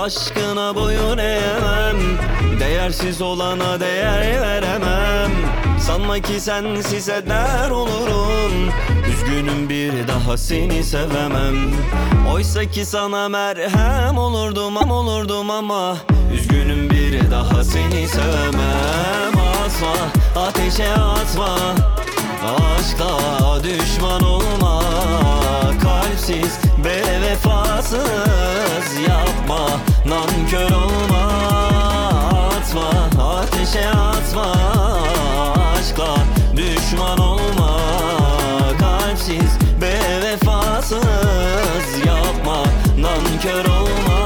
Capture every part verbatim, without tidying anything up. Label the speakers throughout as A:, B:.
A: Aşkına boyun eğemem, değersiz olana değer veremem. Sanma ki sensiz eder olurum, üzgünüm bir daha seni sevemem. Oysa ki sana merhem olurdum, am olurdum ama üzgünüm bir daha seni sevemem. Asma, ateşe atma, aşka düşman olma. Kalpsiz ve vefasız yapma, nankör olma. Atma, ateşe atma, aşkla düşman olma. Kalpsiz ve vefasız yapma, nankör olma.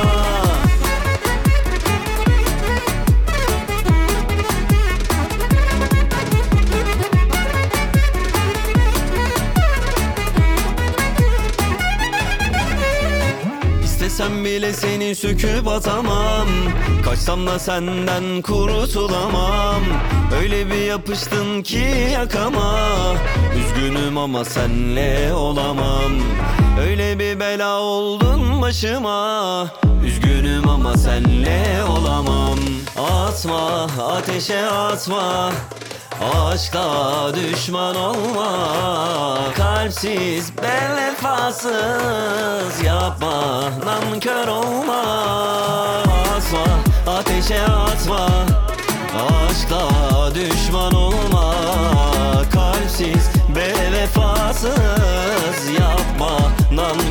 A: İstesem bile seni söküp atamam, kaçsam da senden kurtulamam. Öyle bir yapıştın ki yakama, üzgünüm ama senle olamam. Öyle bir bela oldun başıma, üzgünüm ama senle olamam. Atma, ateşe atma, aşkla düşman olma. Kalpsiz ve vefasız yapma, nankör olma. Atma, ateşe atma, aşkla düşman olma. Kalpsiz ve vefasız yapma, nankör